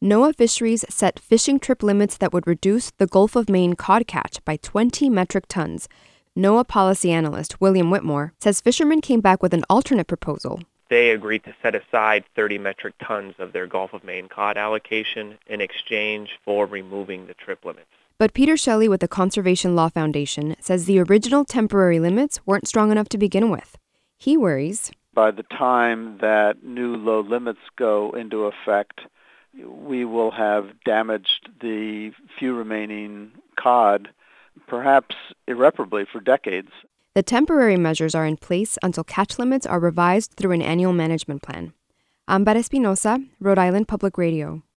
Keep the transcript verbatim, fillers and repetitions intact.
NOAA Fisheries set fishing trip limits that would reduce the Gulf of Maine cod catch by twenty metric tons. NOAA policy analyst William Whitmore says fishermen came back with an alternate proposal. They agreed to set aside thirty metric tons of their Gulf of Maine cod allocation in exchange for removing the trip limits. But Peter Shelley with the Conservation Law Foundation says the original temporary limits weren't strong enough to begin with. He worries. By the time that new low limits go into effect, we will have damaged the few remaining cod, perhaps irreparably, for decades. The temporary measures are in place until catch limits are revised through an annual management plan. Amber Espinosa, Rhode Island Public Radio.